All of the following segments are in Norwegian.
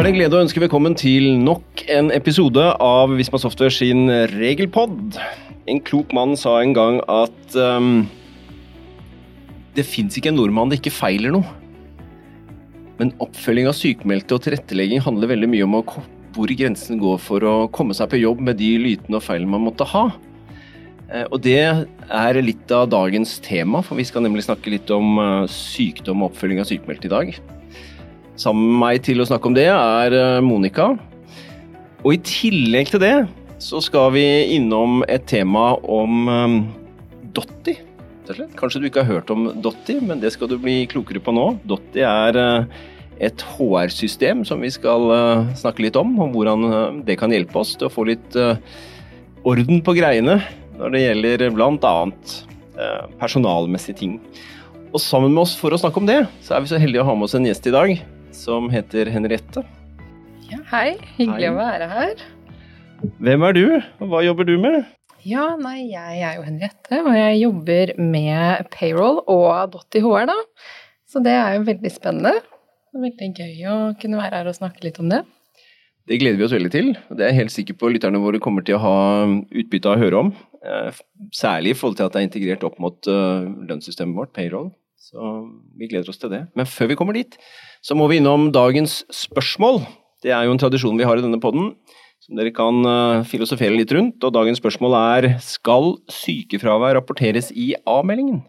en glede å ønske velkommen til nok en episode av Visma Software sin regelpodd. En klok mann sa en gang at det finnes ikke en nordmann det ikke feiler noe. Men oppfølging av sykmeldte og tilrettelegging handler veldig mye om hvor grensen går for å komme seg på jobb med de lytene og feilene man måtte ha. Og det er litt av dagens tema, for vi skal nemlig snakke litt om sykdom og oppfølging av sykmeldte i dag. Sammen med meg til å snakke om det er Monica. Og i tillegg til det så skal vi innom et tema om Dotti. Kanskje du ikke har hørt om Dotti, men det skal du bli klokere på nå. Dotti er et HR-system som vi skal snakke litt om hvordan det kan hjelpe oss til å få litt orden på greiene når det gjelder blant annet personalmessige ting. Og sammen med oss for å snakke om det, så er vi så heldige å ha med oss en gjest i dag, som heter Henriette. Ja, hei. Hyggelig å være her. Hvem er du, og hva jobber du med? Ja, jeg er jo Henriette, og jeg jobber med payroll og Dotti HR da. Så det er jo veldig spennende. Det er veldig gøy å kunne være her og snakke litt om det. Det gleder vi oss veldig til. Det er jeg helt sikker på lytterne våre kommer til å ha utbytte av å høre om. Særlig i forhold til at det er integrert opp mot lønnssystemet vårt, payroll. Så vi gleder oss til det. Men før vi kommer dit, så må vi innom dagens spørsmål. Det er jo en tradisjon vi har i denne podden, som dere kan filosofere litt rundt. Og dagens spørsmål er, skal sykefravær rapporteres i avmeldingen?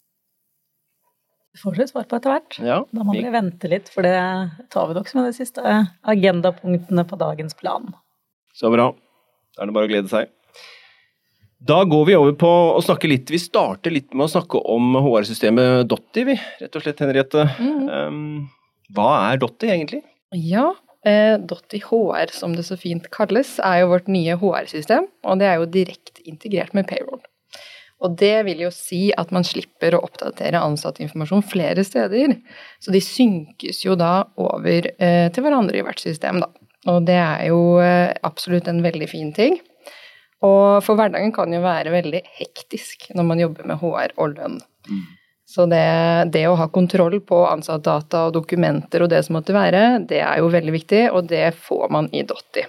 Det får dere svar på etter hvert. Ja, da må vi vente litt, for det tar vi nok som de siste agendapunktene på dagens plan. Så bra. Da er det bare å glede seg. Da går vi over på å snakke litt. Vi starter litt med å snakke om HR-systemet Dotti, rett og slett, Henriette. Hva er Dotti egentlig? Ja, Dotti HR, som det så fint kalles, er jo vårt nye HR-system, og det er jo direkte integrert med payroll. Og det vil jo si at man slipper å oppdatere ansattinformasjon flere steder, så de synkes jo da over til hverandre i hvert system da. Og det er jo absolutt en veldig fin ting. Og for hverdagen kan jo være veldig hektisk når man jobber med HR og lønn. Så det å ha kontroll på ansattdata og dokumenter og det som måtte være, det er jo veldig viktig, og det får man i Dotti.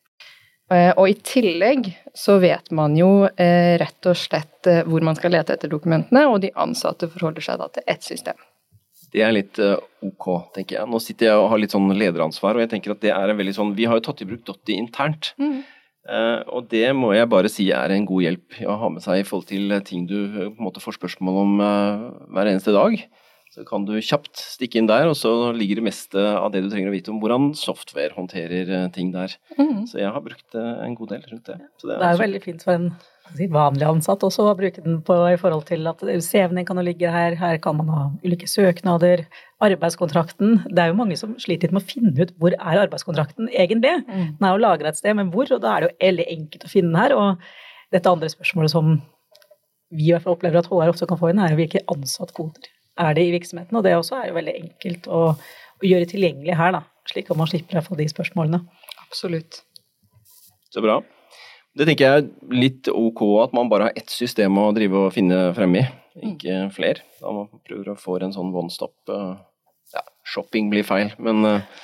Og i tillegg så vet man jo rett og slett hvor man skal lete etter dokumentene, og de ansatte forholder seg da til ett system. Det er litt ok, tenker jeg. Nå sitter jeg og har litt sånn lederansvar, og jeg tenker at det er en veldig sånn, vi har jo tatt i bruk Dotti internt, og det må jeg bare si er en god hjelp å ha med seg i forhold til ting du på en måte får spørsmål om hver eneste dag. Så kan du kjapt stikke inn der, og så ligger det meste av det du trenger å vite om hvordan software håndterer ting der. Så jeg har brukt en god del rundt det. Så det er jo veldig fint for en vanlig ansatt også å bruke den på i forhold til at CV-en kan jo ligge her, her kan man ha ulike søknader, arbeidskontrakten. Det er jo mange som sliter litt med å finne ut hvor er arbeidskontrakten egentlig. Den er jo lagret et sted, men hvor, og da er det jo veldig enkelt å finne den her. Og dette andre spørsmålet som vi i hvert fall opplever at HR også kan få inn, er hvilke ansattkoder er det i virksomheten, og det også er jo veldig enkelt å gjøre tilgjengelig her da, slik at man slipper å få de spørsmålene. Absolutt. Så bra. Det tenker jeg er litt ok at man bare har ett system å drive og finne frem i, ikke flere. Da man prøver å få en sånn one-stop, shopping blir feil, men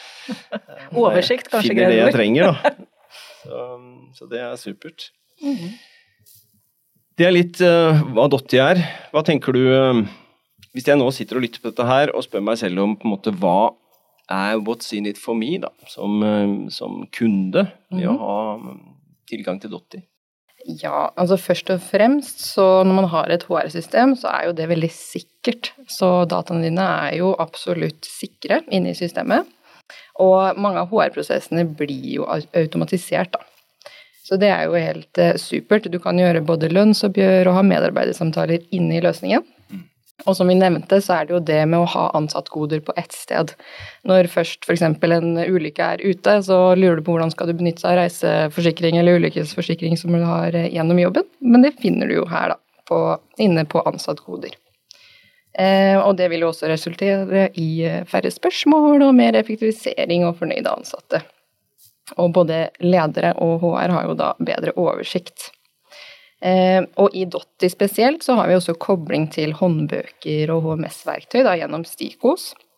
oversikt kanskje finner det jeg trenger da. Så det er supert. Det er litt hva Dotti er. Hva tenker du, hvis jeg nå sitter og lytter på dette her og spør meg selv om på en måte hva er what's in it for me da, som kunde med å ha tilgang til Dotti? Ja, altså først og fremst, så når man har et HR-system, så er jo det veldig sikkert. Så dataene dine er jo absolutt sikre inne i systemet. Og mange av HR-prosessene blir jo automatisert da. Så det er jo helt supert. Du kan gjøre både lønnsoppgjør og ha medarbeidersamtaler inne i løsningen. Og som vi nevnte, så er det jo det med å ha ansattkoder på ett sted. Når først for eksempel en ulykke er ute, så lurer du på hvordan skal du benytte seg av reiseforsikring eller ulykkesforsikring som du har gjennom jobben. Men det finner du jo her da, inne på ansattkoder. Og det vil jo også resultere i færre spørsmål og mer effektivisering og fornøyde ansatte. Og både ledere og HR har jo da bedre oversikt. Og i Dotti spesielt så har vi også kobling til håndbøker og HMS-verktøy da, gjennom Stikos.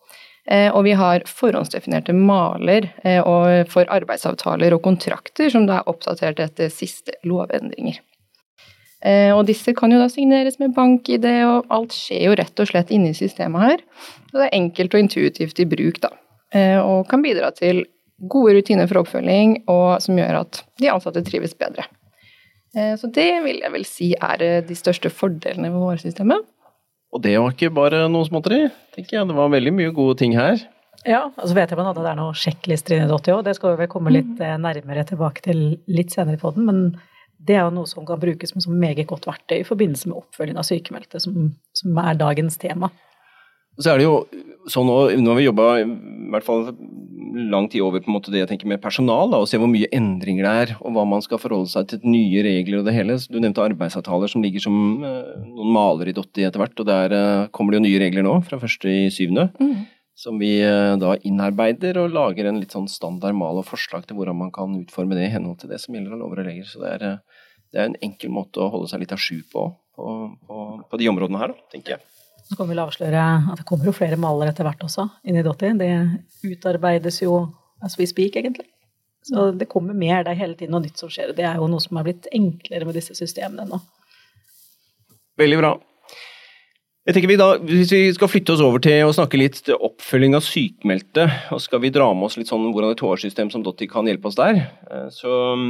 Og vi har forhåndsdefinerte maler for arbeidsavtaler og kontrakter som da oppdatert etter siste lovendringer. Og disse kan jo da signeres med bank-ID, og alt skjer jo rett og slett inne i systemet her. Så det enkelt og intuitivt i bruk da, og kan bidra til gode rutiner for oppfølging, og som gjør at de ansatte trives bedre. Så det vil jeg vel si de største fordelene ved HR-systemet. Og det var ikke bare noe småtteri, tenker jeg. Det var veldig mye gode ting her. Ja, og så vet jeg blant annet at det noen sjekklister inne i Dotio, det skal vi vel komme litt nærmere tilbake til litt senere på den, men det jo noe som kan brukes som meget godt verktøy i forbindelse med oppfølging av sykemeldte, som dagens tema. Så det jo sånn, nå har vi jobbet i hvert fall lang tid over på en måte det jeg tenker med personal, da, og se hvor mye endringer det og hva man skal forholde seg til nye regler og det hele. Du nevnte arbeidsavtaler som ligger som noen maler i Dotti etter hvert, og der kommer det jo nye regler nå, fra 1.7. Som vi da innarbeider og lager en litt sånn standard mal og forslag til hvordan man kan utforme det i henhold til det som gjelder av lover og regler. Så det en enkel måte å holde seg litt av sju på de områdene her, da, tenker jeg. Så kan vi avsløre at det kommer jo flere maler etter hvert også inn i Dotti. Det utarbeides jo as we speak, egentlig. Så det kommer mer der hele tiden og nytt som skjer. Det jo noe som blitt enklere med disse systemene nå. Veldig bra. Jeg tenker vi da, hvis vi skal flytte oss over til å snakke litt til oppfølging av sykmeldte, og skal vi dra med oss litt sånn hvordan et HR-system som Dotti kan hjelpe oss der, så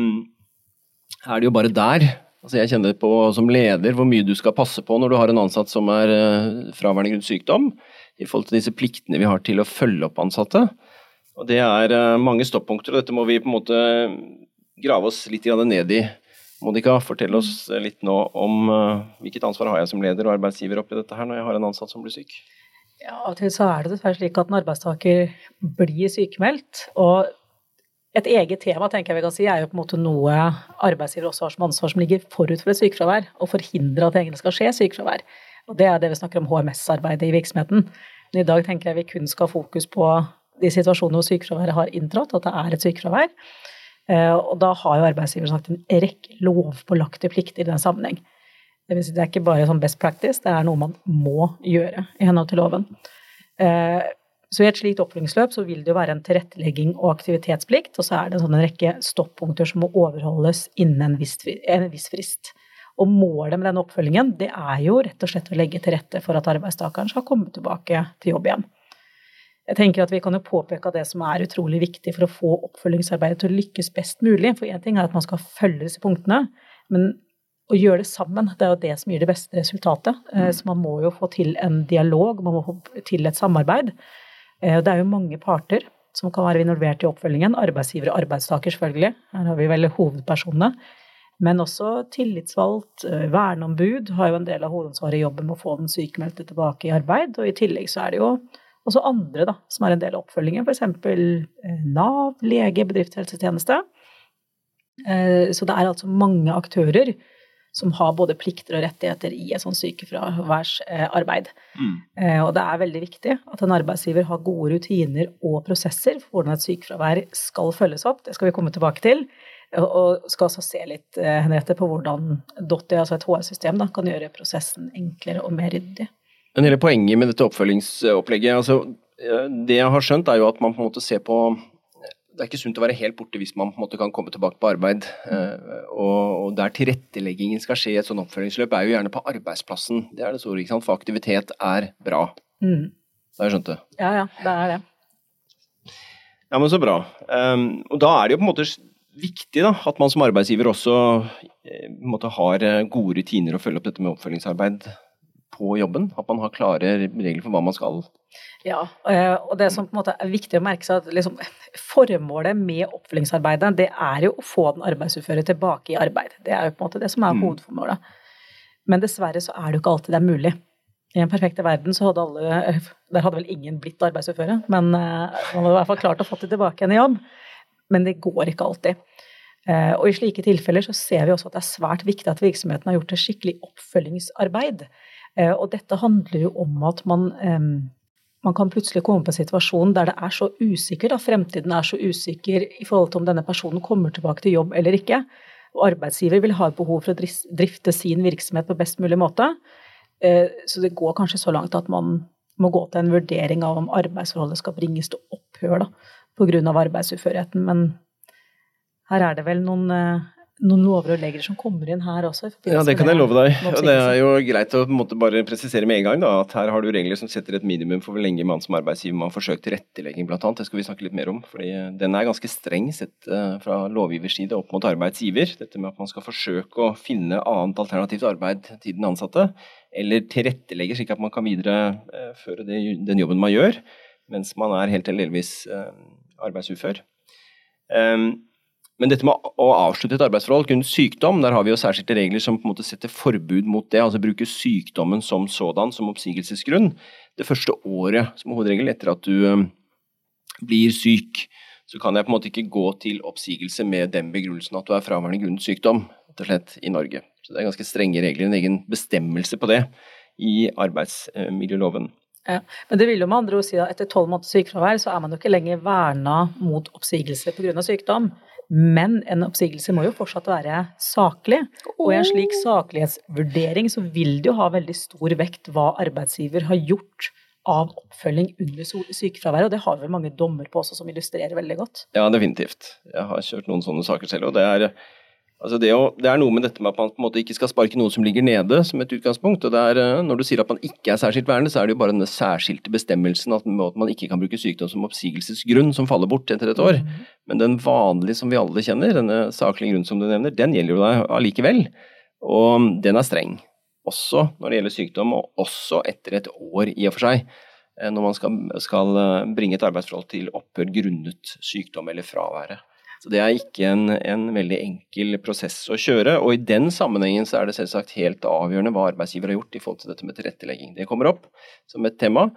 det jo bare der. Altså jeg kjenner på som leder hvor mye du skal passe på når du har en ansatt som fraværende grunn sykdom, i forhold til disse pliktene vi har til å følge opp ansatte. Og det mange stoppunkter, og dette må vi på en måte grave oss litt ned i. Monica, fortell oss litt nå om hvilket ansvar har jeg som leder og arbeidsgiver oppi dette her når jeg har en ansatt som blir syk? Ja, og til så det dessverre slik at en arbeidstaker blir sykemeldt, og et eget tema, tenker jeg vi kan si, jo på en måte noe arbeidsgiver også har som ansvar som ligger forut for et sykefravær, og forhindre at det egentlig skal skje sykefravær. Og det det vi snakker om HMS-arbeidet i virksomheten. Men i dag tenker jeg vi kun skal ha fokus på de situasjonene hvor sykefraværet har inntrådt, at det et sykefravær. Og da har jo arbeidsgiver sagt en rekke lovpålagte plikter i den sammenheng. Det vil si det ikke bare sånn best practice, det noe man må gjøre i henhold til loven. Så i et slikt oppfølgingsløp så vil det jo være en tilrettelegging og aktivitetsplikt, og så det en rekke stoppunkter som må overholdes innen en viss frist. Og målet med denne oppfølgingen, det jo rett og slett å legge til rette for at arbeidstakeren skal komme tilbake til jobb igjen. Jeg tenker at vi kan jo påpeke det som utrolig viktig for å få oppfølgingsarbeidet til å lykkes best mulig, for en ting at man skal følge disse punktene, men å gjøre det sammen, det jo det som gir det beste resultatet. Så man må jo få til en dialog, man må få til et samarbeid. Det jo mange parter som kan være involvert i oppfølgingen, arbeidsgiver og arbeidstaker selvfølgelig, her har vi vel hovedpersonene, men også tillitsvalgt, verneombud har jo en del av hovedansvaret i jobben med å få den sykemeldte tilbake i arbeid, og i tillegg så det jo også andre da, som en del av oppfølgingen, for eksempel NAV, lege, bedriftshelsetjeneste. Så det altså mange aktører som har både plikter og rettigheter i et sånt sykefraværsarbeid. Og det veldig viktig at en arbeidsgiver har gode rutiner og prosesser for hvordan et sykefravær skal følges opp. Det skal vi komme tilbake til. Og skal også se litt, Henriette, på hvordan Dotti, altså et HR-system, da, kan gjøre prosessen enklere og mer ryddig. Men hele poenget med dette oppfølgingsopplegget, altså det jeg har skjønt jo at man på en måte ser på, det ikke sunt å være helt borte hvis man på en måte kan komme tilbake på arbeid, og der tilretteleggingen skal skje i et sånn oppfølgingsløp jo gjerne på arbeidsplassen. Det det store, ikke sant? For aktivitet bra. Det har jeg skjønt det. Ja, det det. Ja, men så bra. Og da det jo på en måte viktig da, at man som arbeidsgiver også måte har gode rutiner å følge opp dette med oppfølgingsarbeid på jobben, at man har klare regler for hva man skal. Ja, og det som på en måte viktig å merke seg, at liksom, formålet med oppfølgingsarbeidet, det jo å få den arbeidsuføre tilbake i arbeid. Det jo på en måte det som hovedformålet. Men dessverre så det jo ikke alltid det mulig. I en perfekte verden så hadde der hadde vel ingen blitt arbeidsuføre, men man hadde i hvert fall klart å få det tilbake igjen i jobb. Men det går ikke alltid. Og i slike tilfeller så ser vi også at det svært viktig at virksomheten har gjort et skikkelig oppfølgingsarbeid. Og dette handler jo om at man kan plutselig komme på en situasjon der det så usikkert, da fremtiden så usikker i forhold til om denne personen kommer tilbake til jobb eller ikke. Og arbeidsgiver vil ha et behov for å drifte sin virksomhet på best mulig måte. Så det går kanskje så langt at man må gå til en vurdering av om arbeidsforholdet skal bringes til opphør da, på grunn av arbeidsuførheten, men her det vel noen lover og regler som kommer inn her også. Ja, det kan jeg love deg. Og det jo greit å på en måte bare presisere med en gang da, at her har du regler som setter et minimum for hvor lenge man som arbeidsgiver må ha forsøkt tilrettelegging blant annet. Det skal vi snakke litt mer om, fordi den ganske streng sett fra lovgivers side opp mot arbeidsgiver. Dette med at man skal forsøke å finne annet alternativt arbeid til den ansatte, eller tilrettelegge slik at man kan videreføre den jobben man gjør, mens man helt eller delvis arbeidsufør. Men dette med å avslutte et arbeidsforhold, kun sykdom, der har vi jo særskilte regler som på en måte setter forbud mot det, altså bruke sykdommen som sådan, som oppsigelsesgrunn. Det første året som hovedregel etter at du blir syk, så kan jeg på en måte ikke gå til oppsigelse med den begrunnelsen at du fraværende grunnet sykdom, rett og slett i Norge. Så det ganske strenge regler, en egen bestemmelse på det i arbeidsmiljøloven. Ja, men det vil jo med andre ord si at etter 12 måneder sykefravær så man jo ikke lenger vernet mot oppsigelse på grunn av sykdom. Men en oppsigelse må jo fortsatt være saklig, og i en slik saklighetsvurdering så vil det jo ha veldig stor vekt hva arbeidsgiver har gjort av oppfølging under sykefravær, og det har vel mange dommer på også som illustrerer veldig godt. Ja, definitivt. Jeg har kjørt noen sånne saker selv, og det det noe med dette med at man på en måte ikke skal sparke noe som ligger nede som et utgangspunkt, og når du sier at man ikke særskilt vernet, så det jo bare denne særskilte bestemmelsen at man ikke kan bruke sykdom som oppsigelsesgrunn som faller bort etter et år. Men den vanlige som vi alle kjenner, denne saklige grunn som du nevner, den gjelder jo deg allikevel, og den streng. Også når det gjelder sykdom, og også etter et år i og for seg, når man skal bringe et arbeidsforhold til opphør grunnet sykdom eller fraværet. Så det ikke en veldig enkel prosess å kjøre, og i den sammenhengen så det selvsagt helt avgjørende hva arbeidsgiver har gjort i forhold til dette med tilrettelegging. Det kommer opp som et tema,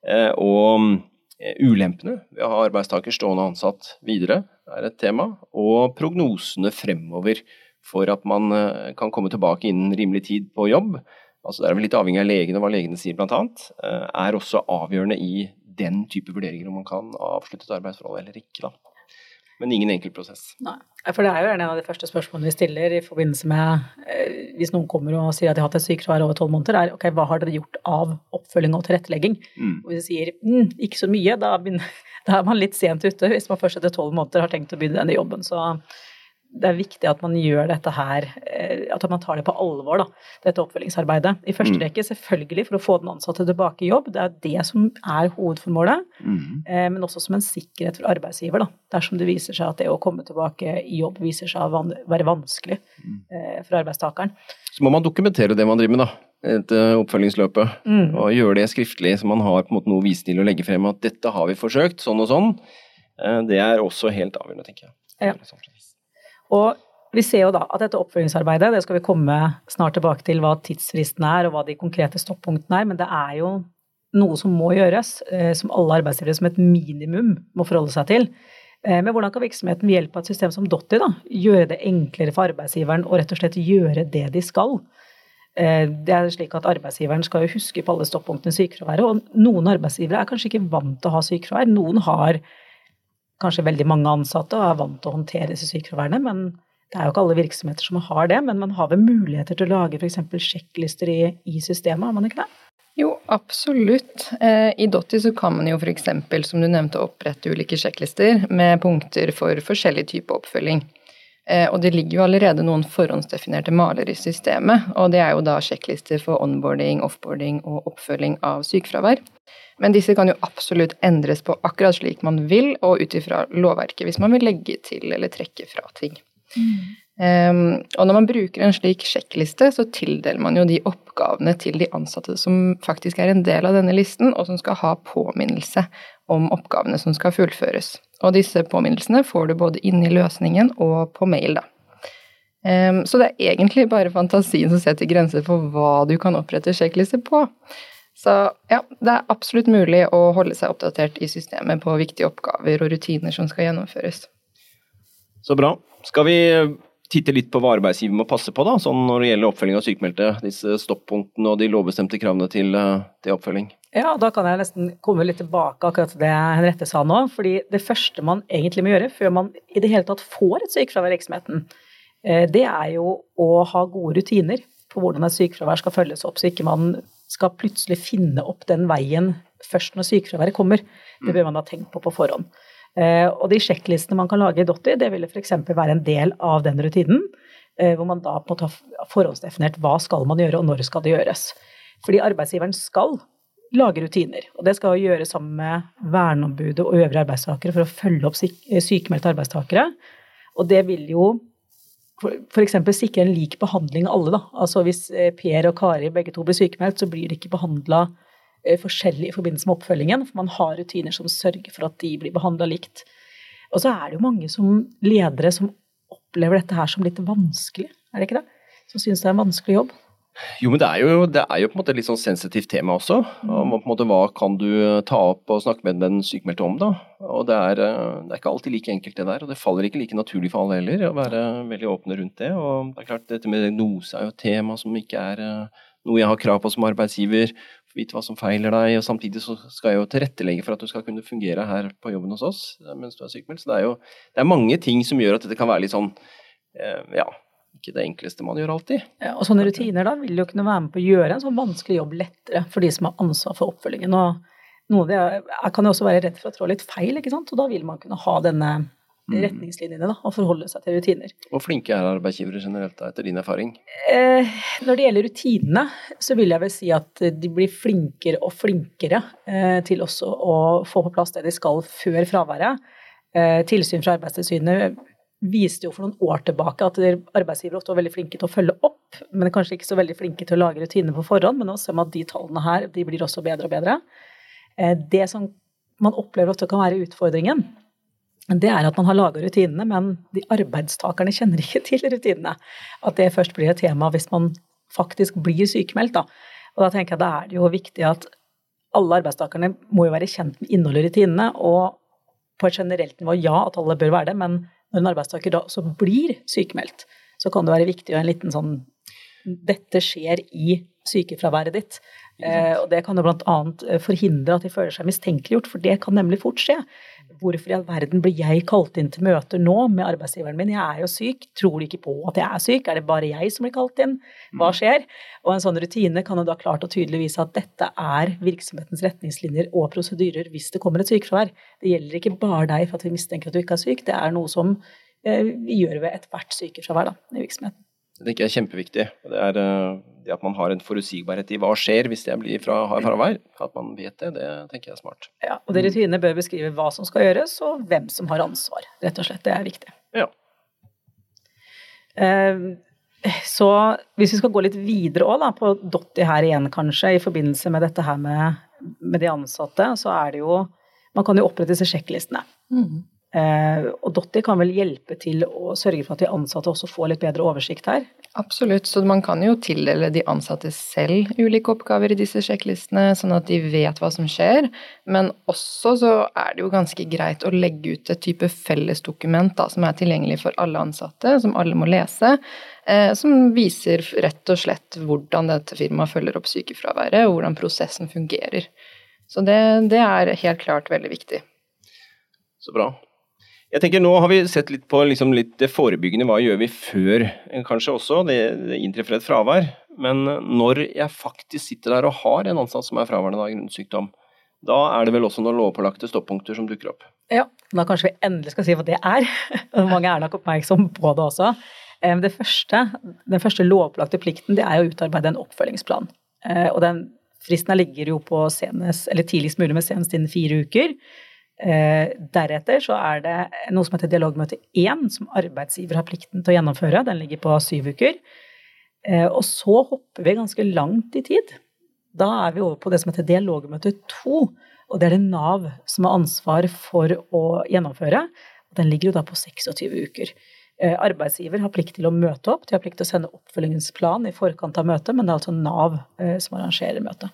og ulempene ved å ha arbeidstaker stående ansatt videre et tema, og prognosene fremover for at man kan komme tilbake innen rimelig tid på jobb. Altså det vel litt avhengig av legen og hva legene sier blant annet, også avgjørende i den type vurderinger om man kan avslutte et arbeidsforhold eller ikke da. Men ingen enkel prosess. Nei, for det jo en av de første spørsmålene vi stiller i forbindelse med, hvis noen kommer og sier at de har hatt et sykefravær over 12 måneder, ok, hva har dere gjort av oppfølging og tilrettelegging? Og hvis de sier, ikke så mye, da man litt sent ute, hvis man først etter 12 måneder har tenkt å begynne denne jobben, så det viktig at man gjør dette her, at man tar det på alvor da, dette oppfølgingsarbeidet. I første rekke selvfølgelig for å få den ansatte tilbake i jobb, det det som hovedformålet, men også som en sikkerhet for arbeidsgiver da, dersom det viser seg at det å komme tilbake i jobb viser seg å være vanskelig for arbeidstakeren. Så må man dokumentere det man driver med da, etter oppfølgingsløpet, og gjøre det skriftlig, så man har på en måte noe å vise til å legge frem at dette har vi forsøkt, sånn og sånn. Det også helt avgjørende, tenker jeg. Ja. Og vi ser jo da at dette oppfølgingsarbeidet, det skal vi komme snart tilbake til hva tidsfristen og hva de konkrete stoppunktene men det jo noe som må gjøres, som alle arbeidsgivere som et minimum må forholde seg til. Men hvordan kan virksomheten ved hjelp av et system som Dotti da, gjøre det enklere for arbeidsgiveren og rett og slett gjøre det de skal? Det slik at arbeidsgiveren skal jo huske på alle stoppunktene i sykefraværet, og noen arbeidsgivere kanskje ikke vant til å ha sykefravær, noen har kanskje veldig mange ansatte og vant til å håndtere disse sykefraværene, men det jo ikke alle virksomheter som har det, men man har vel muligheter til å lage for eksempel sjekklister i systemet, har man ikke det? Jo, absolutt. I Dotti så kan man jo for eksempel, som du nevnte, opprette ulike sjekklister med punkter for forskjellig type oppfølging. Og det ligger jo allerede noen forhåndsdefinerte maler i systemet, og det jo da sjekklister for onboarding, offboarding og oppfølging av sykefravær. Men disse kan jo absolutt endres på akkurat slik man vil, og utifra lovverket, hvis man vil legge til eller trekke fra ting. Og når man bruker en slik sjekkliste, så tildeler man jo de oppgavene til de ansatte som faktisk en del av denne listen, og som skal ha påminnelse om oppgavene som skal fullføres. Og disse påminnelsene får du både inn i løsningen og på mail da. Så det egentlig bare fantasien som setter grenser for hva du kan opprette sjekklister på. Så ja, det absolutt mulig å holde seg oppdatert i systemet på viktige oppgaver og rutiner som skal gjennomføres. Så bra. Skal vi titte litt på hva arbeidsgiver må passe på da, sånn når det gjelder oppfølging av sykmeldte, disse stoppunktene og de lovbestemte kravene til oppfølging? Ja, da kan jeg nesten komme litt tilbake akkurat til det Henriette sa nå, fordi det første man egentlig må gjøre før man i det hele tatt får et sykefravær i virksomheten, det jo å ha gode rutiner på hvordan et sykefravær skal følges opp, så ikke man skal plutselig finne opp den veien først når sykefraværet kommer. Det bør man da tenke på forhånd. Og de sjekklistene man kan lage i Dotti, det vil for eksempel være en del av den rutinen, hvor man da på en måte har forhåndsdefinert hva skal man gjøre, og når skal det gjøres. Fordi arbeidsgiveren skal lage rutiner, og det skal gjøres sammen med verneombudet og øvrige arbeidstakere for å følge opp sykemeldte arbeidstakere. Og det vil jo for eksempel sikre en lik behandling av alle da. Altså hvis Per og Kari begge to blir sykemeldt, så blir det ikke behandlet forskjellig i forbindelse med oppfølgingen, for man har rutiner som sørger for at de blir behandlet likt. Og så er det jo mange som ledere som opplever dette her som litt vanskelig, er det ikke det? Som synes det er en vanskelig jobb. Jo, men det er jo på en måte et litt sånn sensitivt tema også. Og på en måte, hva kan du ta opp og snakke med den sykmeldte om da? Og det er ikke alltid like enkelt det der, og det faller ikke like naturlig for alle heller å være veldig åpne rundt det. Og det er klart, dette med diagnose er jo et tema som ikke er noe jeg har krav på som arbeidsgiver, vite hva som feiler deg, og samtidig så skal jeg jo tilrettelegge for at du skal kunne fungere her på jobben hos oss mens du er sykmeldt. Så det er mange ting som gjør at dette kan være litt sånn, ikke det enkleste man gjør alltid. Ja, og sånne rutiner da vil jo kunne være med på å gjøre en sånn vanskelig jobb lettere for de som har ansvar for oppfølgingen. Og noe av det jeg kan jo også være redd for å trå litt feil, ikke sant? Og da vil man kunne ha denne retningslinjene da, og forholde seg til rutiner. Hvor flinke er arbeidsgivere generelt da, etter din erfaring? Når det gjelder rutinene, så vil jeg vel si at de blir flinkere og flinkere til også å få på plass det de skal før fraværet. Tilsyn fra Arbeidstilsynet viste jo for noen år tilbake at arbeidsgivere ofte var veldig flinke til å følge opp, men kanskje ikke så veldig flinke til å lage rutiner på forhånd, men nå ser man at de tallene her, de blir også bedre og bedre. Det som man opplever ofte kan være utfordringen, det er at man har laget rutinene, men de arbeidstakerne kjenner ikke til rutinene. At det først blir et tema hvis man faktisk blir sykemeldt da. Og da tenker jeg da er det jo viktig at alle arbeidstakerne må jo være kjent med innholdet i rutinene, og på et generelt nivå, ja, at alle bør være det, men når en arbeidstaker da også blir sykemeldt, så kan det være viktig å ha en liten sånn, dette skjer i sykefraværet ditt. Og det kan jo blant annet forhindre at de føler seg mistenkeliggjort, for det kan nemlig fort skje. Hvorfor i all verden blir jeg kalt inn til møter nå med arbeidsgiveren min? Jeg er jo syk, tror de ikke på at jeg er syk? Er det bare jeg som blir kalt inn? Hva skjer? Og en sånn rutine kan jo da klart og tydelig vise at dette er virksomhetens retningslinjer og prosedyrer hvis det kommer et sykefravær. Det gjelder ikke bare deg for at vi mistenker at du ikke er syk, det er noe som vi gjør ved et hvert sykefravær da, i virksomheten. Det tenker jeg er kjempeviktig. Det er det at man har en forutsigbarhet i hva skjer hvis jeg blir har fravær. At man vet det, det tenker jeg er smart. Ja, og de rutinene bør beskrive hva som skal gjøres, og hvem som har ansvar. Rett og slett, det er viktig. Ja. Så hvis vi skal gå litt videre også da, på Dotti her igjen kanskje, i forbindelse med dette her med de ansatte, så er det jo, man kan jo opprette disse sjekklistene. Og Dotti kan vel hjelpe til å sørge for at de ansatte også får litt bedre oversikt her? Absolutt, så man kan jo tildele de ansatte selv ulike oppgaver i disse sjekklistene, sånn at de vet hva som skjer, men også så er det jo ganske greit å legge ut et type fellesdokument da, som er tilgjengelig for alle ansatte, som alle må lese, som viser rett og slett hvordan dette firmaet følger opp sykefraværet, og hvordan prosessen fungerer. Så det er helt klart veldig viktig. Så bra. Jeg tenker nå har vi sett litt på liksom litt det forebyggende, hva gjør vi før kanskje også, det inntreffer et fravær, men når jeg faktisk sitter der og har en ansatt som er fraværende av grunnsykdom, da er det vel også noen lovpålagte stoppunkter som dukker opp. Ja, da kanskje vi endelig skal si hva det er, og mange er nok oppmerksom på det også. Den første lovpålagte plikten, det er å utarbeide en oppfølgingsplan, og den fristen ligger jo på tidligst mulig med senest innen 4 uker. Deretter så er det noe som heter dialogmøte 1 som arbeidsgiver har plikten til å gjennomføre, den ligger på 7 uker, og så hopper vi ganske langt i tid. Da er vi over på det som heter dialogmøte 2, og det er det NAV som har ansvar for å gjennomføre, og den ligger jo da på 26 uker. Arbeidsgiver har plikt til å møte opp, de har plikt til å sende oppfølgingsplan i forkant av møtet, men det er altså NAV som arrangerer møtet.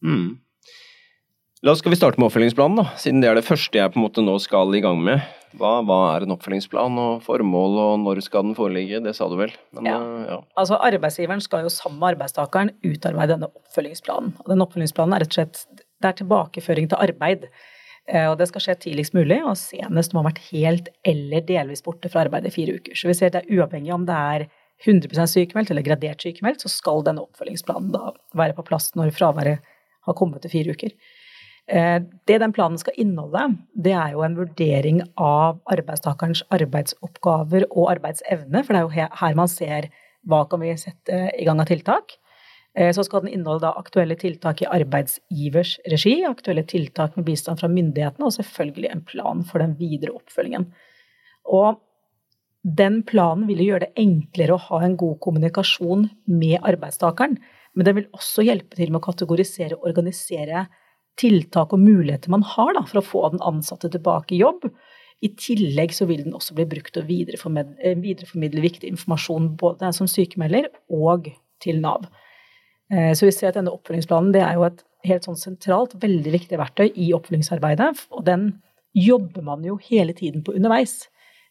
Skal vi starte med oppfølgingsplanen da, siden det er det første jeg på en måte nå skal i gang med. Hva er en oppfølgingsplan og formål, og når skal den foreligge? Det sa du vel. Men, ja. Altså arbeidsgiveren skal jo sammen med arbeidstakeren utarbeide denne oppfølgingsplanen. Og den oppfølgingsplanen er rett og slett, det er tilbakeføring til arbeid. Og det skal skje tidligst mulig, og senest må ha vært helt eller delvis borte fra arbeid i 4 uker. Så vi ser at det er uavhengig om det er 100% sykemeldt eller gradert sykemeldt, så skal denne oppfølgingsplanen da være på plass når fraværet har kommet til 4 uker. Det den planen skal inneholde, det jo en vurdering av arbeidstakerens arbeidsoppgaver og arbeidsevne, for det jo her man ser hva kan vi sette i gang av tiltak. Så skal den inneholde da aktuelle tiltak i arbeidsgivers regi, aktuelle tiltak med bistand fra myndighetene, og selvfølgelig en plan for den videre oppfølgingen. Og den planen vil jo gjøre det enklere å ha en god kommunikasjon med arbeidstakeren, men den vil også hjelpe til med å kategorisere og organisere tiltak og muligheter man har da, for å få den ansatte tilbake i jobb. I tillegg så vil den også bli brukt til å videreformidle viktig informasjon både den som sykemelder og til NAV. Så vi ser at denne oppfølgingsplanen det jo et helt sånn sentralt, veldig viktig verktøy i oppfølgingsarbeidet, og den jobber man jo hele tiden på underveis.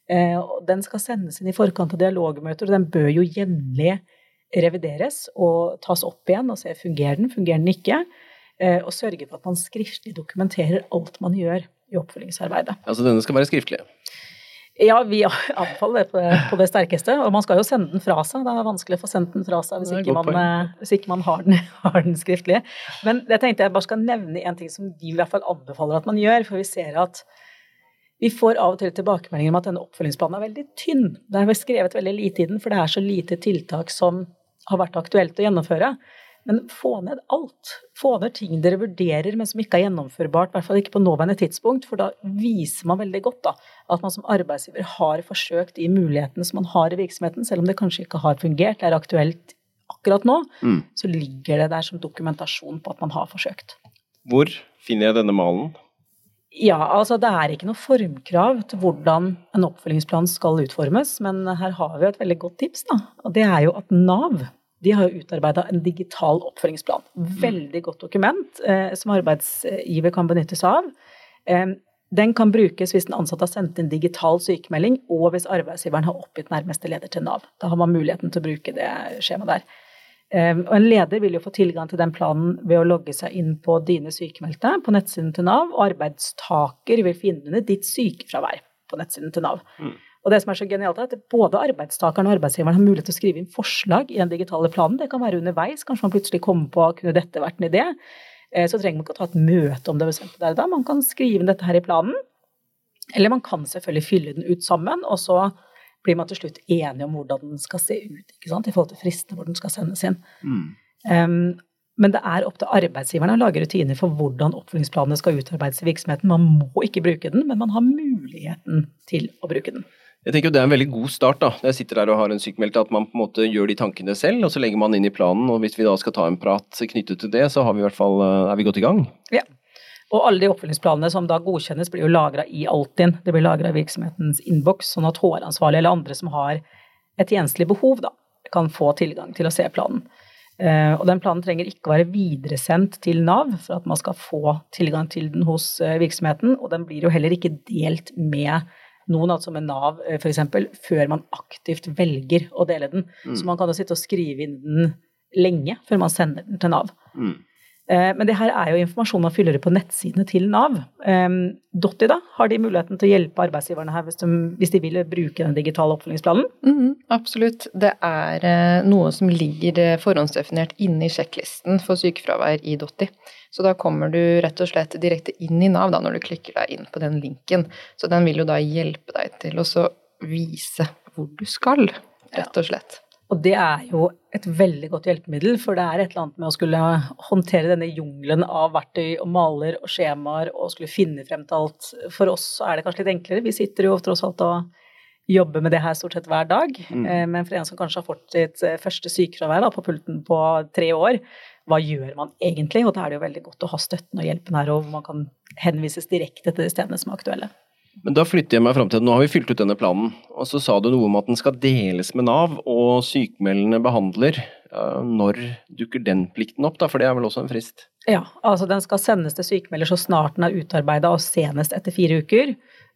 Den skal sendes inn i forkant av dialogmøter, og den bør jo jevnlig revideres og tas opp igjen og se fungerer den ikke, og sørge for at man skriftlig dokumenterer alt man gjør i oppfølgingsarbeidet. Altså denne skal være skriftlig? Ja, vi anbefaler det på det sterkeste, og man skal jo sende den fra seg. Det vanskelig å få sendt den fra seg hvis ikke man har den skriftlig. Men jeg tenkte jeg bare skal nevne en ting som vi i hvert fall anbefaler at man gjør, for vi ser at vi får av og til tilbakemeldinger om at denne oppfølgingsplanen veldig tynn. Det vel skrevet veldig lite i den, for det så lite tiltak som har vært aktuelt å gjennomføre. Men få ned alt. Få ned ting dere vurderer, men som ikke gjennomførbart, i hvert fall ikke på nåværende tidspunkt, for da viser man veldig godt da, at man som arbeidsgiver har forsøkt de mulighetene som man har i virksomheten, selv om det kanskje ikke har fungert, aktuelt akkurat nå, så ligger det der som dokumentasjon på at man har forsøkt. Hvor finner jeg denne malen? Ja, altså det ikke noe formkrav til hvordan en oppfølgingsplan skal utformes, men her har vi et veldig godt tips da, og det jo at NAV, de har jo utarbeidet en digital oppfølgingsplan. Veldig godt dokument som arbeidsgiver kan benytte seg av. Den kan brukes hvis den ansatte har sendt inn digital sykemelding, og hvis arbeidsgiveren har oppgitt nærmeste leder til NAV. Da har man muligheten til å bruke det skjemaet der. Og en leder vil jo få tilgang til den planen ved å logge seg inn på dine sykemeldte på nettsiden til NAV, og arbeidstaker vil finne under ditt sykefravær på nettsiden til NAV. Og det som så genialt at både arbeidstakeren og arbeidsgiveren har mulighet til å skrive inn forslag i den digitale planen. Det kan være underveis, kanskje man plutselig kommer på kunne dette vært en idé. Så trenger man ikke å ta et møte om det der da. Man kan skrive inn dette her i planen, eller man kan selvfølgelig fylle den ut sammen, og så blir man til slutt enige om hvordan den skal se ut, ikke sant? I forhold til fristene hvor den skal sendes inn. Men det opp til arbeidsgiverne å lage rutiner for hvordan oppfølgingsplanene skal utarbeides i virksomheten. Man må ikke bruke den, men man har muligheten til å bruke den. Jeg tenker jo det en veldig god start da, når jeg sitter der og har en sykemeldt, at man på en måte gjør de tankene selv, og så legger man inn i planen, og hvis vi da skal ta en prat knyttet til det, så har vi i hvert fall, vi gått i gang. Ja. Og alle de oppfølgingsplanene som da godkjennes blir jo lagret i Altinn. Det blir lagret i virksomhetens inbox, sånn at HR-ansvarlig eller andre som har et tjenestelig behov da, kan få tilgang til å se planen. Og den planen trenger ikke å være videresendt til NAV for at man skal få tilgang til den hos virksomheten, og den blir jo heller ikke delt med noen, altså med NAV for eksempel, før man aktivt velger å dele den. Så man kan jo sitte og skrive inn den lenge før man sender den til NAV. Men det her jo informasjon man fyller på nettsidene til NAV. Dotti da, har de muligheten til å hjelpe arbeidsgiverne her hvis de vil bruke den digitale oppfølgingsplanen? Absolutt. Det noe som ligger forhåndsdefinert inne i sjekklisten for sykefravær i Dotti. Så da kommer du rett og slett direkte inn i NAV da, når du klikker deg inn på den linken. Så den vil jo da hjelpe deg til å så vise hvor du skal, rett og slett. Og det jo et veldig godt hjelpemiddel, for det et eller annet med å skulle håndtere denne jungelen av verktøy og maler og skjemaer og skulle finne frem til alt. For oss det kanskje litt enklere. Vi sitter jo tross alt og jobber med det her stort sett hver dag. Men for en som kanskje har fått sitt første sykefravær da, på pulten på 3 år, hva gjør man egentlig? Og da det jo veldig godt å ha støtten og hjelpen her, og man kan henvises direkte til de stedene som aktuelle. Men da flytter jeg meg frem til at nå har vi fylt ut denne planen, og så sa du noe om at den skal deles med NAV, og sykemeldende behandler. Når dukker den plikten opp da, for det vel også en frist? Ja, altså den skal sendes til sykemelder så snart den utarbeidet og senest etter 4 uker.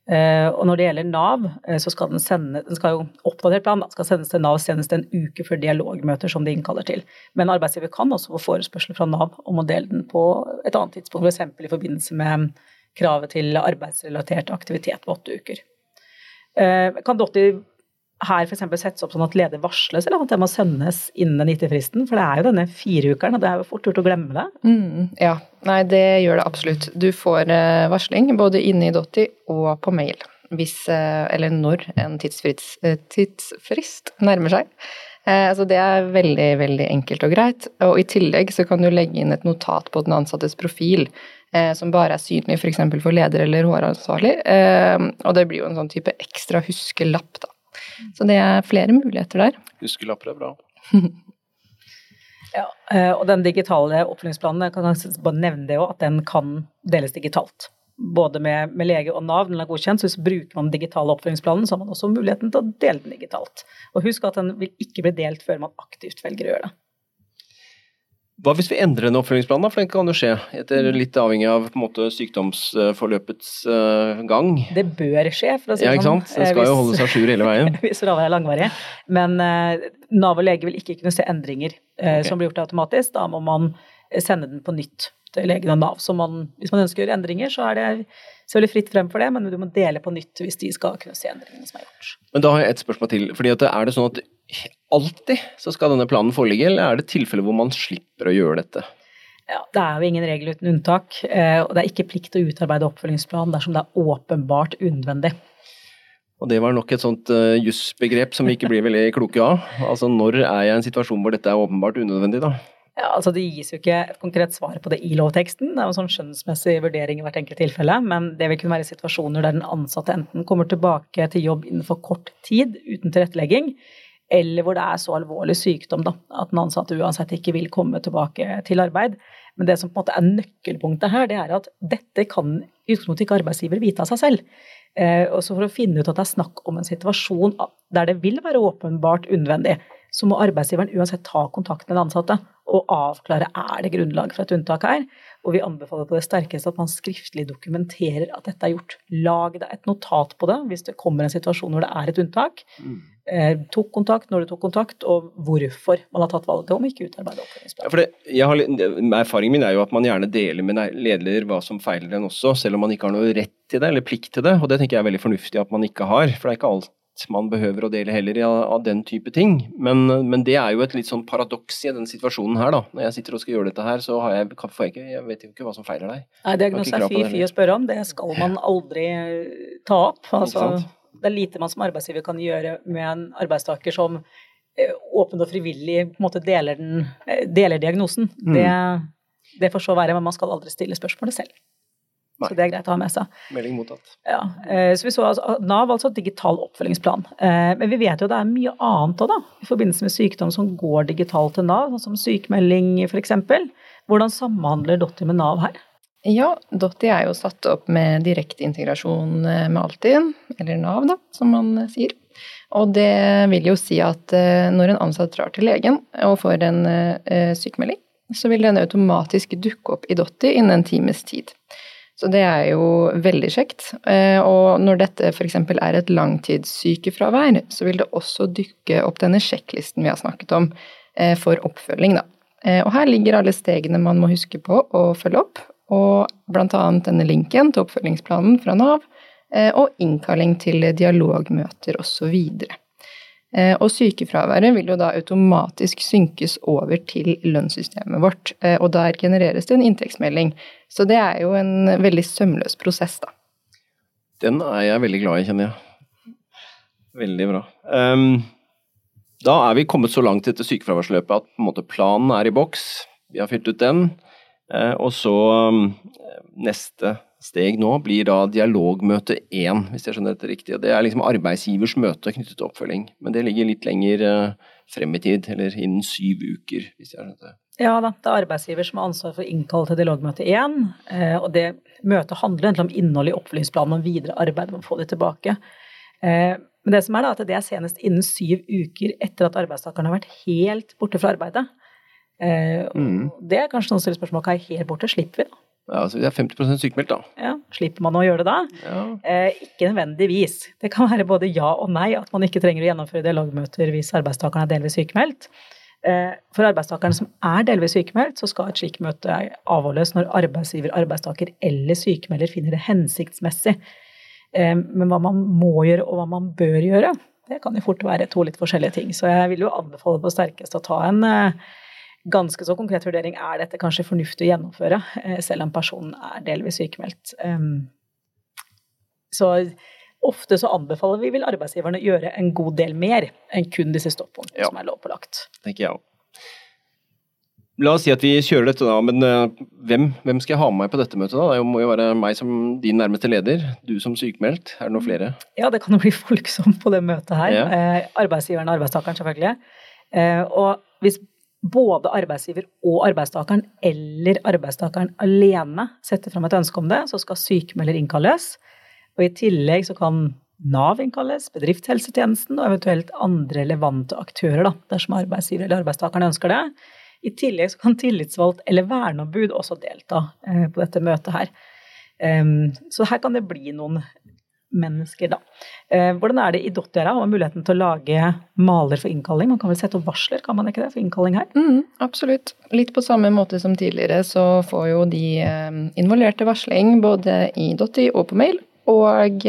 Og når det gjelder NAV, så skal den skal jo oppdatert plan, skal sendes til NAV senest en uke før dialogmøter som de innkaller til. Men arbeidsgiver kan også få forespørsel fra NAV om å dele den på et annet tidspunkt, for eksempel i forbindelse med kravet til arbeidsrelatert aktivitet på 8 uker. Kan Dotti her for eksempel settes opp sånn at leder varsles, eller at det må sendes innen 90-fristen, for det jo denne 4-ukeren, og det jo fort gjort å glemme det. Ja, nei, det gjør det absolutt. Du får varsling både inne i Dotti og på mail, hvis, eller når en tidsfrist nærmer seg. Så det veldig, veldig enkelt og greit, og i tillegg så kan du legge inn et notat på den ansattes profil, som bare synlig for eksempel for leder eller HR-ansvarlig, og det blir jo en sånn type ekstra huskelapp da. Så det flere muligheter der. Huskelapper bra. Ja, og den digitale oppfølgingsplanen, jeg kan bare nevne det også, at den kan deles digitalt. Både med lege og NAV, den godkjent, så hvis du bruker man den digitale oppfølgingsplanen, så har man også muligheten til å dele den digitalt. Og husk at den vil ikke bli delt før man aktivt velger å gjøre det. Hva hvis vi endrer en oppfølgingsplanen da? For den kan jo skje, etter litt avhengig av på en måte, sykdomsforløpets gang. Det bør skje, for å si det sånn. Ja, ikke sant? Den skal jo holde seg sur hele veien. Hvis fraværet langvarig. Men NAV og lege vil ikke kunne se endringer som blir gjort automatisk. Da må man sende den på nytt til legen og NAV. Så hvis man ønsker endringer, så det selvfølgelig fritt frem for det, men du må dele på nytt hvis de skal kunne se endringene som gjort. Men da har jeg et spørsmål til, fordi at det sånn at alltid så skal denne planen foreligge, eller det tilfellet hvor man slipper å gjøre dette? Ja, det jo ingen regel uten unntak, og det ikke plikt å utarbeide oppfølgingsplan dersom det åpenbart unødvendig. Og det var nok et sånt jussbegrep som vi ikke blir veldig kloke av. Altså, når jeg i en situasjon hvor dette åpenbart unødvendig da? Ja, altså det gis jo ikke et konkret svar på det i lovteksten. Det jo en sånn skjønnsmessig vurdering i hvert enkelt tilfelle, men det vil kunne være situasjoner der den ansatte enten kommer tilbake til jobb innenfor kort tid uten tilrettelegging, eller hvor det så alvorlig sykdom da, at den ansatte uansett ikke vil komme tilbake til arbeid. Men det som på en måte nøkkelpunktet her, det at dette kan i utgangspunktet ikke arbeidsgiver vite av seg selv. Og så for å finne ut at det snakk om en situasjon der det vil være åpenbart unødvendig, så må arbeidsgiveren uansett ta kontakt med den ansatte og avklare det grunnlag for et unntak her. Og vi anbefaler på det sterkeste at man skriftlig dokumenterer at dette gjort. Lag deg et notat på det hvis det kommer en situasjon hvor det et unntak. Tok kontakt, når du tok kontakt, og hvorfor man har tatt valget om ikke utarbeide oppfølgingsplan. Ja, erfaringen min jo at man gjerne deler med leder hva som feiler den også, selv om man ikke har noe rett til det eller plikt til det, og det tenker jeg veldig fornuftig at man ikke har, for det ikke alt man behøver å dele heller av den type ting. Men det jo et litt sånn paradoks i den situasjonen her da. Når jeg sitter og skal gjøre dette her, så jeg vet jo ikke hva som feiler deg. Nei, det noe som fy å spørre om. Det skal man aldri ta opp. Altså, det lite man som arbeidsgiver kan gjøre med en arbeidstaker som åpent og frivillig på en måte deler diagnosen. Det får så være, men man skal aldri stille spørsmålet selv. Nei. Så det greit å ha med seg. Melding mottatt. Ja, så vi så NAV, altså digital oppfølgingsplan. Men vi vet jo det mye annet også da, i forbindelse med sykdom som går digitalt til NAV, sånn som sykmelding for eksempel. Hvordan samhandler Dotti med NAV her? Ja, Dotti jo satt opp med direkte integrasjon med Altinn, eller NAV da, som man sier. Og det vil jo si at når en ansatt drar til legen og får en sykmelding, så vil den automatisk dukke opp i Dotti innen en times tid. Så det jo veldig kjekt, og når dette for eksempel et langtidssykefravær, så vil det også dukke opp denne sjekklisten vi har snakket om for oppfølging da. Og her ligger alle stegene man må huske på å følge opp, og blant annet denne linken til oppfølgingsplanen fra NAV, og innkalling til dialogmøter og så videre. Og sykefraværet vil jo da automatisk synkes over til lønnssystemet vårt, og der genereres det en inntektsmelding. Så det jo en veldig sømløs prosess da. Den jeg veldig glad i, kjenner jeg. Veldig bra. Da vi kommet så langt etter sykefraværsløpet at på en måte planen i boks. Vi har fylt ut den, og så neste steg nå blir da dialogmøte 1, hvis jeg skjønner dette riktig. Det liksom arbeidsgivers møte knyttet til oppfølging, men det ligger litt lenger frem i tid, eller innen 7 uker, hvis jeg skjønner det. Ja da, det arbeidsgiver som har ansvar for å innkalle til dialogmøte 1, og det møtet handler egentlig om innhold i oppfølgingsplanen og videre arbeid med å få det tilbake. Men det som da, at det senest innen 7 uker etter at arbeidstakeren har vært helt borte fra arbeidet. Det kanskje noen stiller spørsmål, hva helt borte, slipper vi da? Ja, altså vi 50% sykemeldt da. Ja, slipper man å gjøre det da? Ja. Ikke nødvendigvis. Det kan være både ja og nei, at man ikke trenger å gjennomføre dialogmøter hvis arbeidstakeren delvis sykemeldt. For arbeidstakeren som delvis sykemeldt, så skal et slikt møte avholdes når arbeidsgiver, arbeidstaker eller sykemelder finner det hensiktsmessig. Men hva man må gjøre og hva man bør gjøre, Det kan jo fort være 2 litt forskjellige ting, så jeg vil jo anbefale på sterkest å ta en ganske så konkret vurdering. Dette kanskje fornuftig å gjennomføre, selv om personen delvis sykemeldt? Så ofte så anbefaler vi vel arbeidsgiverne å gjøre en god del mer enn kun disse stoppunktene som lovpålagt. Tenker jeg også. La oss si at vi kjører dette da, men hvem skal jeg ha med meg på dette møtet da? Det må jo være meg som din nærmeste leder, du som sykemeldt. Det noen flere? Ja, det kan jo bli folksomt på det møtet her. Ja. Arbeidsgiveren og arbeidstakeren selvfølgelig. Og hvis både arbeidsgiver og arbeidstakeren eller arbeidstakeren alene setter frem et ønske om det, så skal sykemelder innkalles. Og i tillegg så kan NAV innkalles, bedriftshelsetjenesten og eventuelt andre relevante aktører da, dersom arbeidsgiver eller arbeidstakeren ønsker det. I tillegg så kan tillitsvalgt eller verneombud også delta på dette møtet her. Så her kan det bli noen mennesker da. Hvordan det i Dottiera? Har man muligheten til å lage maler for innkalling? Man kan vel sette opp varsler, kan man ikke det, for innkalling her? Absolutt. Litt på samme måte som tidligere så får jo de involverte varsling både i Dotti og på mail. Og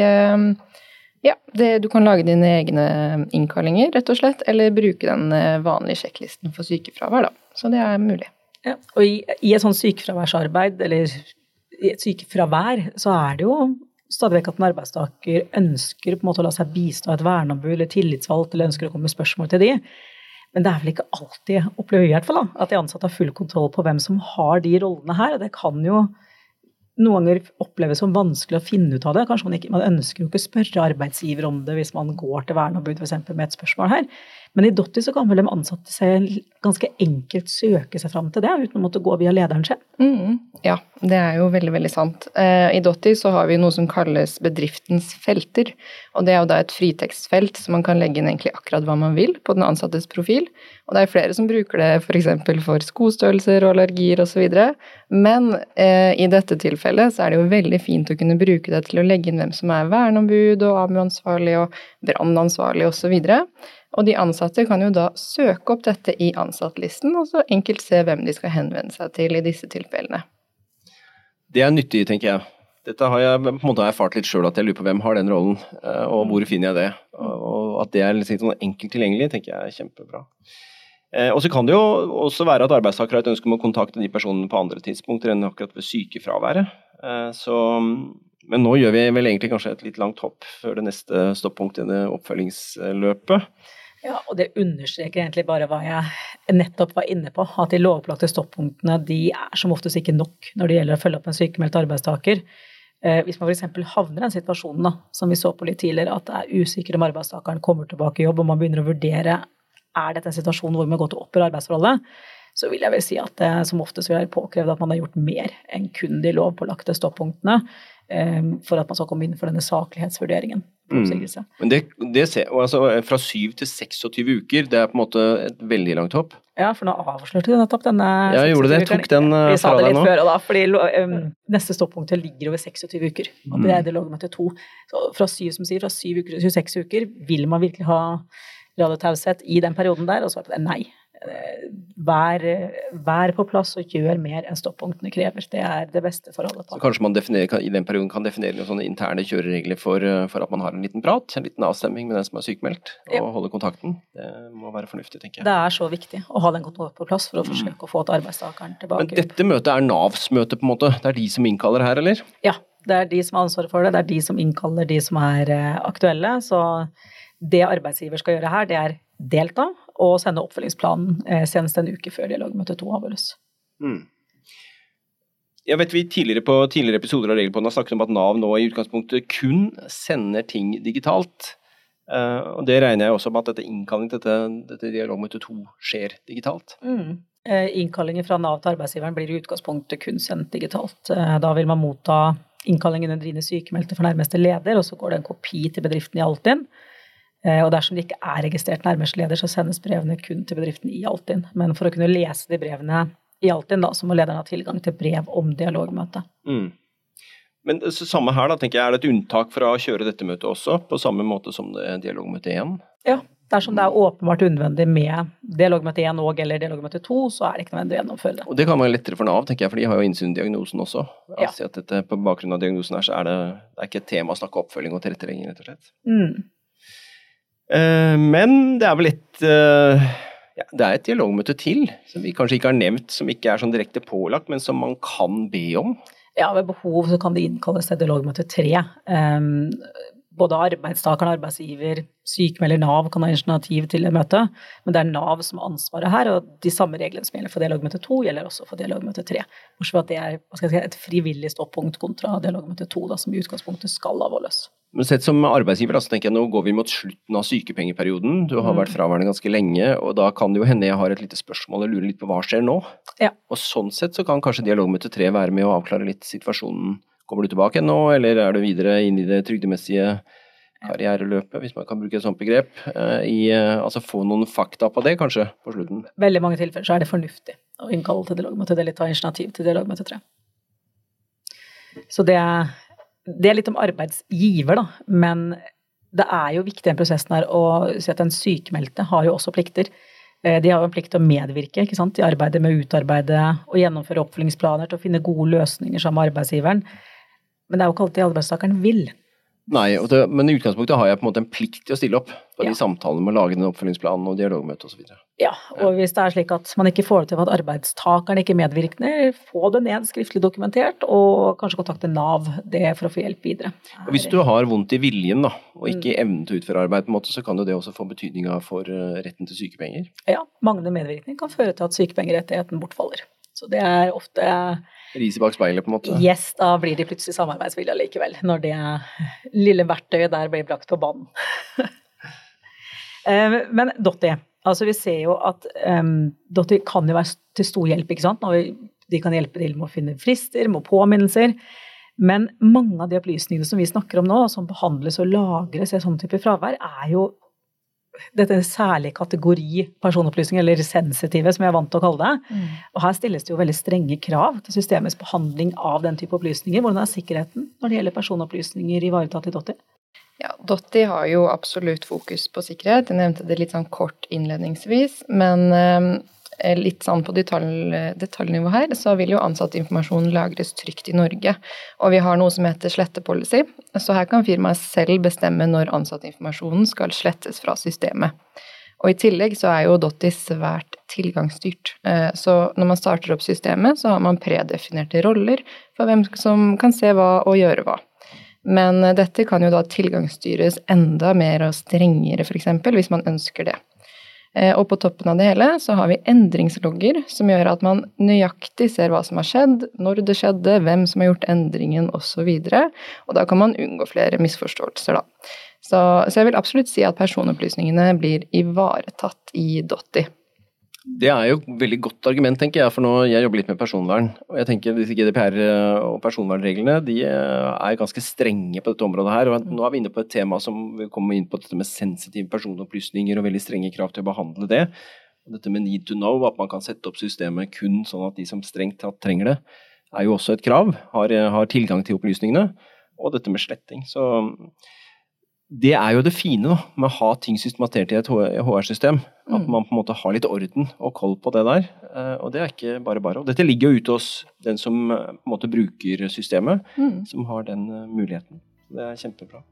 du kan lage dine egne innkallinger, rett og slett, eller bruke den vanlige sjekklisten for sykefravær da. Så det mulig. Ja, og i et sånt sykefraværsarbeid, eller i et sykefravær, så det jo stadig vekk at en arbeidstaker ønsker på en måte å la seg bistå et verneombud eller tillitsvalgt, eller ønsker å komme med spørsmål til de. Men det vel ikke alltid, opplever i hvert fall da, at de ansatte har full kontroll på hvem som har de rollene her, og det kan jo noen ganger oppleves som vanskelig å finne ut av det. Kanskje man ønsker jo ikke spørre arbeidsgiver om det hvis man går til verneombud for eksempel med et spørsmål her. Men i Dotti så kan vel de ansatte seg ganske enkelt søke seg frem til det, uten å måtte gå via lederen sin. Ja, det jo veldig, veldig sant. I Dotti så har vi noe som kalles bedriftens felter, og det jo da et fritekstfelt som man kan legge inn egentlig akkurat hva man vil på den ansattes profil. Og det flere som bruker det for eksempel for skostørrelser og allergier og så videre. Men i dette tilfellet så det jo veldig fint å kunne bruke det til å legge inn hvem som verneombud og AMU-ansvarlig og brannansvarlig og så videre. Og de ansatte kan jo da søke opp dette i ansattlisten, og så enkelt se hvem de skal henvende seg til i disse tilfellene. Det nyttig, tenker jeg. Dette har jeg på en måte erfart litt selv, at jeg lurer på hvem har den rollen, og hvor finner jeg det. Og at det litt sånn enkelt tilgjengelig, tenker jeg kjempebra. Og så kan det jo også være at arbeidstaker har et ønske om å kontakte de personene på andre tidspunkter enn akkurat ved sykefraværet. Men nå gjør vi vel egentlig kanskje et litt langt hopp før det neste stoppunkt i det oppfølgingsløpet. Ja, og det understreker egentlig bare hva jeg nettopp var inne på, at de lovpålagte stoppunktene, de som oftest ikke nok når det gjelder å følge opp en sykemeldt arbeidstaker. Hvis man for eksempel havner i en situasjon, da, som vi så på litt tidligere, at det usikker om arbeidstakeren kommer tilbake i jobb, og man begynner å vurdere, dette en situasjon hvor man går til å opphøre arbeidsforholdet, så vil jeg vel si at det som oftest vil være påkrevd at man har gjort mer enn kun de lovpålagte stoppunktene, for at man skal komme inn for denne saklighetsvurderingen. Men det ser, altså fra 7 til 26 uker, det på en måte et veldig langt hopp. Ja, for nå avslørte du nettopp denne... Ja, jeg gjorde det, jeg tok den fra deg nå. Vi sa det litt før da, fordi neste stoppunktet ligger over 26 uker, og det det logget til 2. Så fra 7, som sier, fra 7 uker til 26 uker, vil man virkelig ha radiotaushet i den perioden der, og så det nei. Vær på plass og gjør mer enn stoppunktene krever. Det det beste for alle. Så kanskje man i den perioden kan definere noen sånne interne kjøreregler for at man har en liten prat, en liten avstemming med den som sykemeldt, og holde kontakten. Det må være fornuftig, tenker jeg. Det så viktig å ha den kontakten på plass for å forsøke å få til arbeidstakeren tilbake. Men dette møtet NAVs møte på en måte? Det de som innkaller her, eller? Ja, det de som har ansvaret for det. Det de som innkaller de som aktuelle. Så det arbeidsgiver skal gjøre her, det delta og sende oppfølgingsplanen senest en uke før dialogmøte 2 avholdes. Jeg vet vi på tidligere episoder av Regelpodden har snakket om at NAV nå i utgangspunktet kun sender ting digitalt. Og det regner jeg også med at dette innkalling til dette dialogmøte 2 skjer digitalt. Innkallingen fra NAV til arbeidsgiveren blir i utgangspunktet kun sendt digitalt. Da vil man motta innkallingen under dine sykemeldte for nærmeste leder, og så går det en kopi til bedriften i Altinn. Og dersom det ikke registrert nærmeste leder, så sendes brevene kun til bedriften i Altinn. Men for å kunne lese de brevene i Altinn, da, så må lederen ha tilgang til brev om dialogmøte. Men samme her da, tenker jeg, det et unntak fra å kjøre dette møtet også, på samme måte som det dialogmøte 1? Ja, dersom det åpenbart unødvendig med dialogmøte 1 og eller dialogmøte 2, så det ikke nødvendig å gjennomføre det. Og det kan være lettere for NAV, tenker jeg, for de har jo innsyn i diagnosen også. Altså at dette, på bakgrunn av diagnosen her, så det ikke et tema å snakke oppfølging og tilrettelegging, rett og slett. Men det vel det et dialogmøte til, som vi kanskje ikke har nevnt, som ikke sånn direkte pålagt, men som man kan be om. Ja, ved behov så kan det innkalles til dialogmøte 3. Både arbeidstakeren, arbeidsgiver, sykmelder, NAV kan ha initiativ til et møte, men det NAV som har ansvaret her, og de samme reglene som gjelder for dialogmøte 2, gjelder også for dialogmøte 3. Bortsett fra at det et frivillig stoppunkt kontra dialogmøte 2, da, som i utgangspunktet skal avholdes. Men sett som arbeidsgiver, så tenker jeg nå går vi mot slutten av sykepengeperioden. Du har vært fraværende ganske lenge, og da kan det jo hende jeg har et lite spørsmål og lurer litt på hva skjer nå. Ja. Og sånn sett så kan kanskje dialogmøte 3 være med å avklare litt situasjonen. Kommer du tilbake nå, eller du videre inn i det trygdemessige karriereløpet, hvis man kan bruke et sånt begrep, altså få noen fakta på det kanskje på slutten? Veldig mange tilfeller så det fornuftig å innkalle til dialogmøte, eller ta initiativ til dialogmøte 3. Så det litt om arbeidsgiver da, men det jo viktig i den prosessen her å si at den sykmeldte har jo også plikter. De har jo en plikt til å medvirke, ikke sant? I arbeidet med å utarbeide og gjennomføre oppfølgingsplaner til å finne gode løsninger sammen med arbeidsgiveren. Men det jo ikke alltid arbeidstakeren vil. Nei, men i utgangspunktet har jeg på en måte en plikt til å stille opp på de samtalene med å lage den oppfølgingsplanen og dialogmøte og så videre. Ja, og hvis det slik at man ikke får det til at arbeidstakeren ikke medvirkende, få det ned skriftlig dokumentert, og kanskje kontakte NAV det for å få hjelp videre. Og hvis du har vondt i viljen da, og ikke evnen til å utføre arbeid på en måte, så kan jo det også få betydninga for retten til sykepenger. Ja, manglende medvirkning kan føre til at sykepengerettigheten bortfaller. Så det ofte Ris i bak speilet på en måte. Yes, da blir de plutselig samarbeidsvillige likevel, når det lille verktøyet der blir brakt på banen. Men Dotti, altså vi ser jo at Dotti kan jo være til stor hjelp, ikke sant? De kan hjelpe til med å finne frister, med påminnelser, men mange av de opplysningene som vi snakker om nå, som behandles og lagres i sånn type fravær, jo dette særlig kategori personopplysninger, eller sensitive, som jeg vant til å kalle det. Og her stilles det jo veldig strenge krav til systemets behandling av den type opplysninger. Hvordan sikkerheten når det gjelder personopplysninger ivaretatt i Dotti? Ja, Dotti har jo absolutt fokus på sikkerhet. Jeg nevnte det litt sånn kort innledningsvis, men litt sånn på detaljnivå her, så vil jo ansattinformasjon lagres trygt i Norge. Og vi har noe som heter slettepolicy, så her kan firmaet selv bestemme når ansattinformasjonen skal slettes fra systemet. Og i tillegg så jo Dotti svært tilgangsstyrt. Så når man starter opp systemet, så har man predefinerte roller for hvem som kan se hva og gjøre hva. Men dette kan jo da tilgangsstyres enda mer og strengere for eksempel, hvis man ønsker det. Og på toppen av det hele så har vi endringslogger som gjør at man nøyaktig ser hva som har skjedd, når det skjedde, hvem som har gjort endringen og så videre. Og da kan man unngå flere misforståelser da. Så jeg vil absolutt si at personopplysningene blir ivaretatt i Dotti. Det jo et veldig godt argument, tenker jeg, for nå jeg jobber litt med personvern, og jeg tenker disse GDPR og personvernreglene, de ganske strenge på dette området her, og nå vi inne på et tema som vil komme inn på dette med sensitive personopplysninger og veldig strenge krav til å behandle det. Og dette med need to know, at man kan sette opp systemet kun sånn at de som strengt tatt trenger det, jo også et krav, har tilgang til opplysningene, og dette med sletting. Så det jo det fine da, med å ha ting systematisert i et HR-system, at man på en måte har litt orden og koll på det der, og det ikke bare. Og dette ligger jo ute hos den som på en måte bruker systemet, som har den muligheten. Det kjempebra.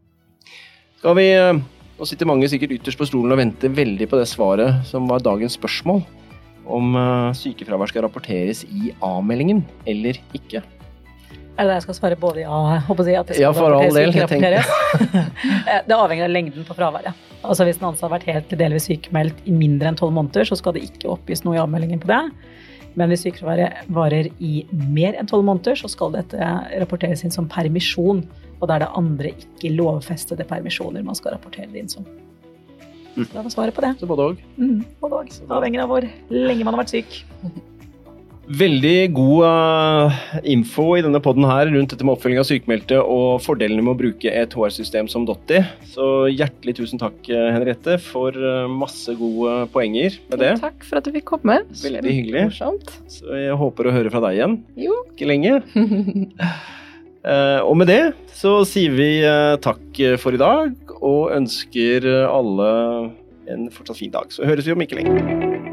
Nå sitter mange sikkert ytterst på stolen og venter veldig på det svaret som var dagens spørsmål, om sykefravær skal rapporteres i A-meldingen eller ikke. Det jeg skal svare både ja, jeg håper å si at det skal for all del, jeg tenker. Det avhenger av lengden på fraværet. Altså hvis den ansatte har vært helt delvis sykemeldt i mindre enn 12 måneder, så skal det ikke oppgis noe i avmeldingen på det. Men hvis sykefraværet varer i mer enn 12 måneder, så skal dette rapporteres inn som permisjon, og det det andre ikke lovfestede permisjoner man skal rapportere det inn som. Så det var svaret på det. Så både og? Både og. Det avhenger av hvor lenge man har vært syk. Veldig god info i denne podden her rundt dette med oppfølging av sykemeldte og fordelene med å bruke et HR-system som Dotti. Så hjertelig tusen takk, Henriette, for masse gode poenger med det. Takk for at du fikk komme. Veldig hyggelig. Morsomt. Så jeg håper å høre fra deg igjen. Jo. Ikke lenge. Og med det så sier vi takk for i dag, og ønsker alle en fortsatt fin dag. Så høres vi om ikke lenge.